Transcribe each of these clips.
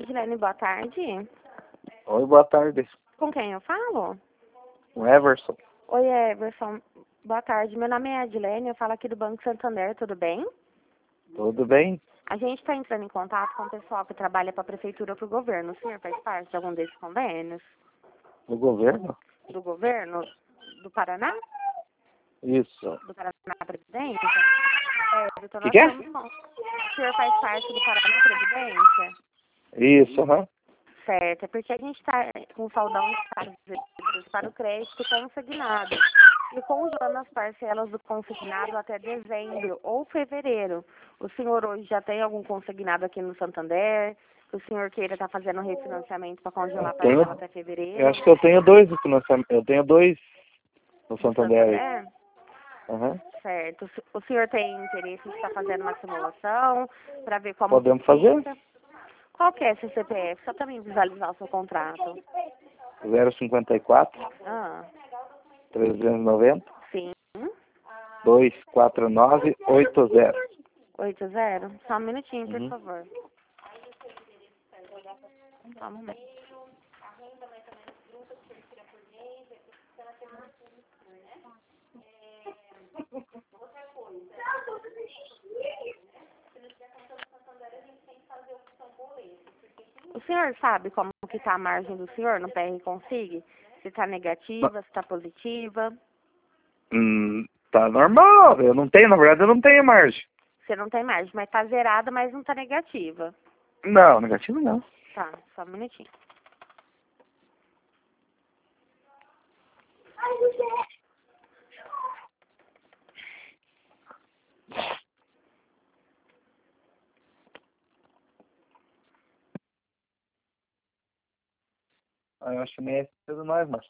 Edilene, boa tarde. Oi, boa tarde. Com quem eu falo? O Everson. Oi, Everson. Boa tarde. Meu nome é Edilene, eu falo aqui do Banco Santander, tudo bem? Tudo bem? A gente está entrando em contato com o pessoal que trabalha para a prefeitura ou para o governo. O senhor faz parte de algum desses convênios? Do governo? Do governo? Do Paraná? Isso. Do Paraná Previdência? Então Que nós que é? estamos... O senhor faz parte do Paraná Previdência? Isso, aham. Certo, é porque a gente está com o saldão para o crédito consignado. E congelando as parcelas do consignado até dezembro ou fevereiro. O senhor hoje já tem algum consignado aqui no Santander? O senhor queira estar fazendo refinanciamento para congelar a parcela até fevereiro? Eu acho que eu tenho dois no financiamento. Eu tenho dois no Santander. Aham. Certo. O senhor tem interesse em estar fazendo uma simulação para ver como Podemos fica? fazer? Qual que é esse CPF? Só para mim visualizar o seu contrato. 054 Ah, 390 sim. 249 80. 80? Só um minutinho, por Uhum. favor. Só um momento. O senhor sabe como que está a margem do senhor no PR Consig? Se está negativa, se está positiva? Tá normal. Eu não tenho, na verdade, eu não tenho margem. Você não tem margem, mas está zerada, mas não está negativa. Não, negativo não. Tá, só um minutinho. Eu acho que nem é tudo nós, mas.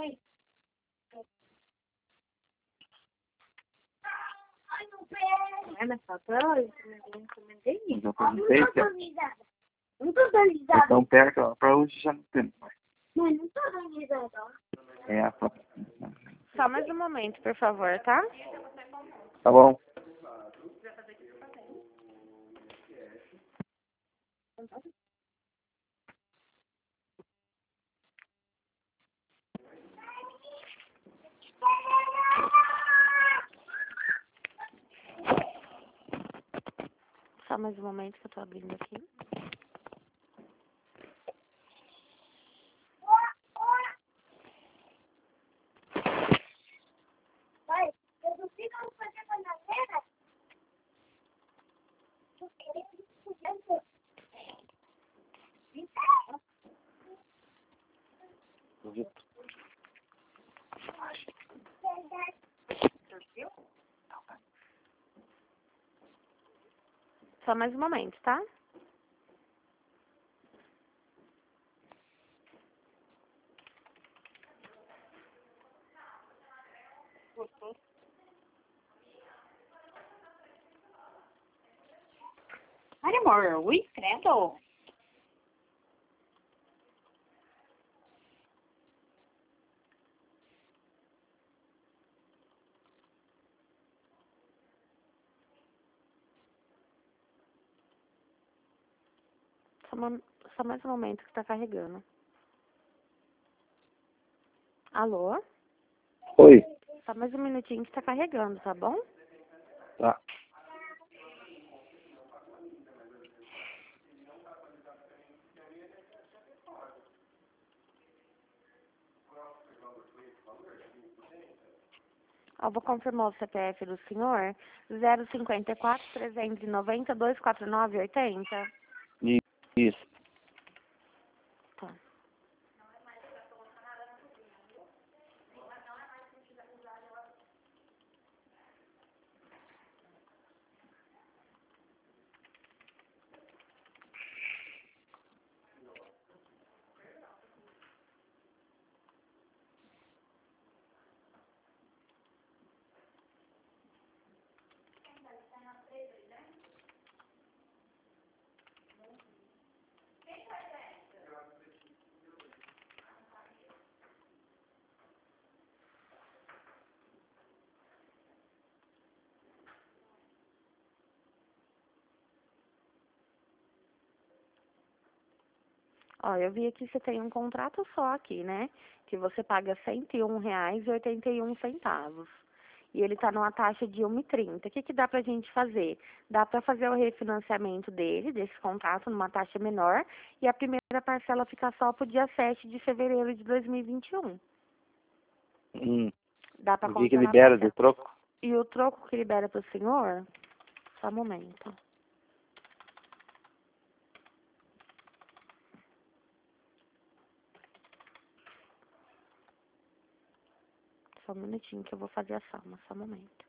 É na foto hoje? Eu encomendei isso. Eu perguntei se Não tô atualizada. então perto, pra hoje já não tem mais. Mãe, não tô atualizada. É a foto. Só mais um momento, por favor, tá? Tá bom. Só mais um momento que eu tô abrindo aqui. Pai, eu não sei como fazer bananeira. Eu queria estudando. Só mais um momento, tá? Ai, amor, ui, credo. Só mais um momento que tá carregando. Alô? Oi. Só mais um minutinho que tá carregando, tá bom? Tá. Ó, vou confirmar o CPF do senhor. 054-390-249-80. Isso. Tá. Ó, eu vi aqui que você tem um contrato só aqui, né? Que você paga R$ 101,81. E ele está numa taxa de 1,30. O que dá pra gente fazer? Dá para fazer o refinanciamento desse contrato, numa taxa menor, e a primeira parcela fica só pro dia 7 de fevereiro de 2021. Dá para O que condicionar a libera parcela. de troco? E o troco que libera para o senhor? Só um momento. Só um minutinho que eu vou fazer a soma. Só um momento.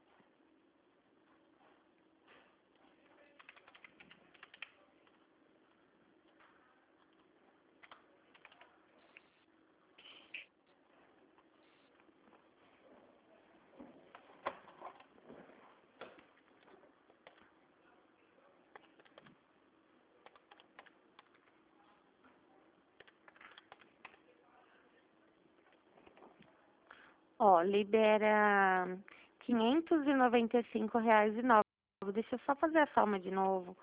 Ó, libera R$ 595,09. Deixa eu só fazer a soma de novo.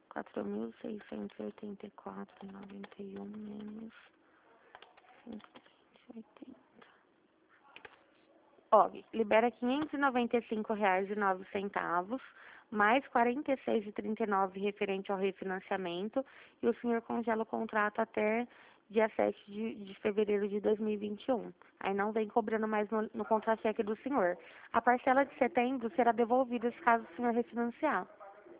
4.684,91 menos 580. Ó, libera R$ 595,09, mais R$ 46,39 referente ao refinanciamento, e o senhor congela o contrato até dia 7 de fevereiro de 2021. Aí não vem cobrando mais no contra-cheque do senhor. A parcela de setembro será devolvida caso o senhor refinanciar.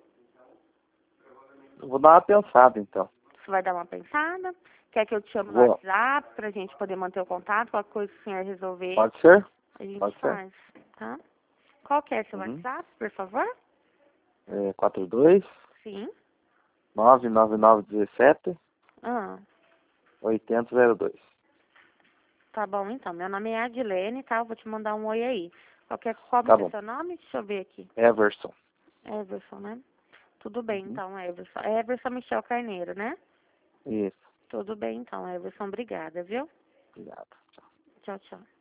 Eu vou dar uma pensada, então. Você vai dar uma pensada? Quer que eu te chame no Vou. WhatsApp pra gente poder manter o contato? Qualquer coisa que o senhor resolver, Pode ser? a gente Pode ser. faz, tá? Qual que é seu Uhum. WhatsApp, por favor? 42 Sim. 99917 Ah, 8002. tá bom então. Meu nome é Adilene, tá? Eu vou te mandar um oi aí. Qual que é Tá o bom. seu nome? Deixa eu ver aqui. Everson. Everson, né? Tudo bem, Uhum. então, Everson. Everson Michel Carneiro, né? Isso. Tudo bem, então, Everson. Obrigada, viu? Obrigado. Tchau, tchau.